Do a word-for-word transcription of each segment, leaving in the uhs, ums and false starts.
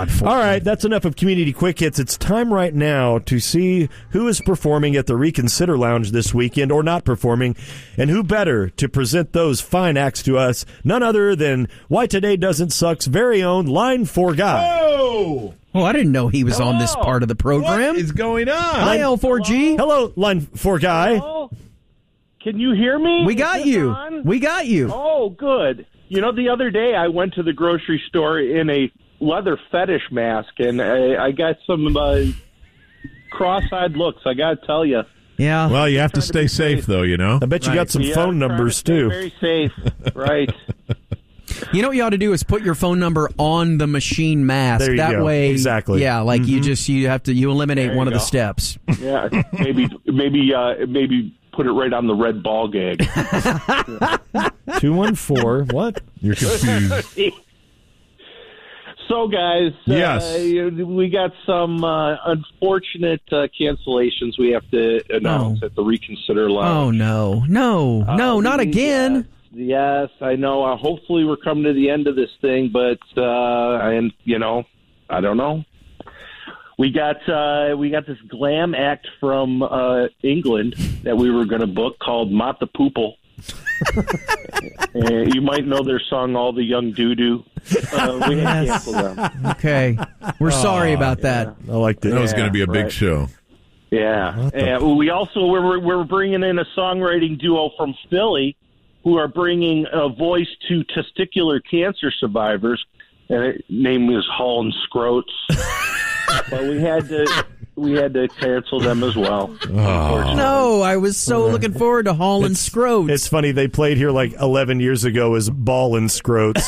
God. For All right, that's enough of Community Quick Hits. It's time right now to see who is performing at the Reconsider Lounge this weekend or not performing, and who better to present those fine acts to us, none other than Why Today Doesn't Suck's very own Line four Guy. Oh! Oh, I didn't know he was on this part of the program. What is going on? Hi, L four G. Hello, Line four Guy. Hello? Can you hear me? We got Is this you. on? We got you. Oh, good. You know, the other day I went to the grocery store in a leather fetish mask, and I, I got some uh, cross-eyed looks, I got to tell you. Yeah. Well, you have to stay safe, though, you know? I bet you Right. got some Yeah, phone I'm trying numbers, to stay too. Very safe, right. You know what you ought to do is put your phone number on the machine mask. There you that go. way, Exactly. Yeah, like Mm-hmm. you just you have to you eliminate There one you of the go. steps. Yeah, maybe maybe, uh, maybe put it right on the red ball gag. two one four, what? You're confused. So, guys, Yes. uh, we got some uh, unfortunate uh, cancellations we have to announce Oh. at the Reconsider Oh Lounge. no, no, no, Uh, not we- again. Yes, yes, I know. Uh, hopefully, we're coming to the end of this thing, but uh, and you know, I don't know. We got uh, we got this glam act from uh, England that we were going to book called Mott the Poople. And you might know their song "All the Young Doo Doo." Uh, we had to Yes. cancel them. Okay, we're sorry about that. I liked it. That was going to be a big right. show. Yeah, and we also we're we're bringing in a songwriting duo from Philly, who are bringing a voice to testicular cancer survivors, and their name is Hall and Scroats. But we had to we had to cancel them as well. unfortunately. No, I was so looking forward to Hall and Scroats. It's funny, they played here like eleven years ago as Ball and Scroats.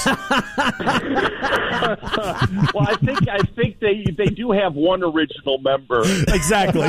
Well, I think I think they they do have one original member. Exactly.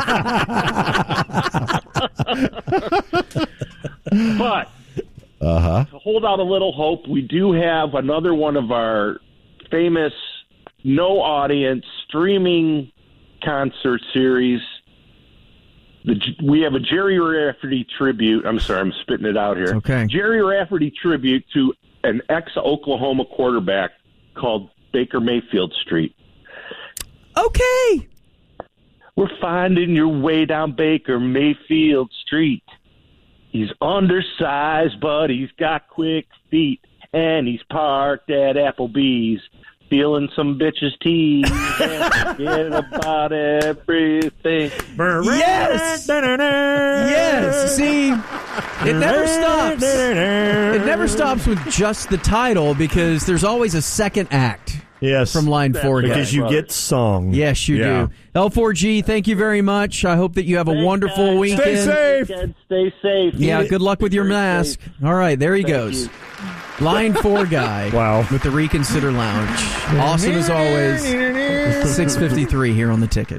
But Uh-huh. to hold out a little hope, we do have another one of our famous no audience streaming concert series. The, we have a Jerry Rafferty tribute. I'm sorry, I'm spitting it out here. Okay. Jerry Rafferty tribute to an ex-Oklahoma quarterback called Baker Mayfield Street. Okay. We're finding your way down Baker Mayfield Street. He's undersized, but he's got quick feet, and he's parked at Applebee's, feeling some bitches' teeth, and forget about everything. Yes. Yes. See, it never stops. It never stops with just the title because there's always a second act Yes. from Line four. Because guys. you get song. Yes, you Yeah. do. L four G, thank you very much. I hope that you have a Thanks, wonderful guys. weekend. Stay safe. Weekend, Stay safe. Yeah, good luck with your Stay mask. safe. All right, there he Thank goes. you. Line four guy. Wow. With the Reconsider Lounge. Awesome as always. six fifty-three here on the ticket.